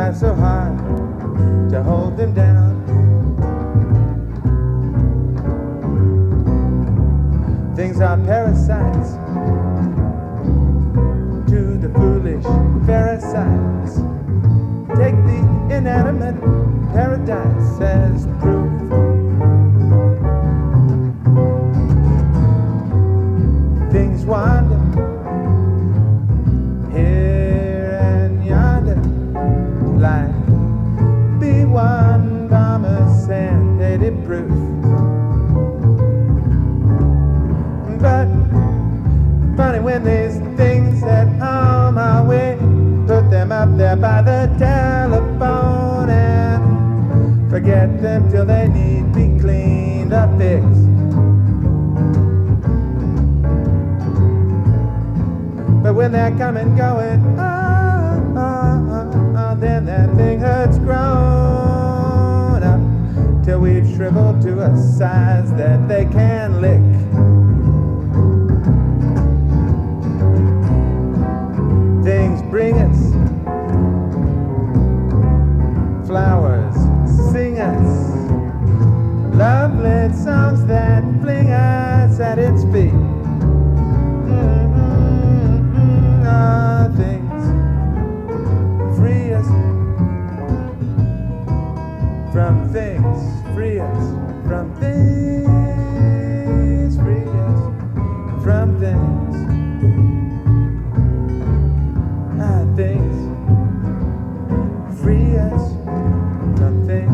try so hard to hold them down. Things are parasites to the foolish parasites. Take the inanimate paradise as proof. Things wander here and yonder like B1 bombers and 80 proof. But funny when these things that harm our way, put them up there by the telephone and forget them till they need be cleaned or fixed. But when they're coming, going, then that thing hurts grown up till we've shriveled to a size that they can lick. Things bring us flowers, sing us lovely songs that fling us at its feet. Things free us from things, free us from things, free us from things. Things free us from things.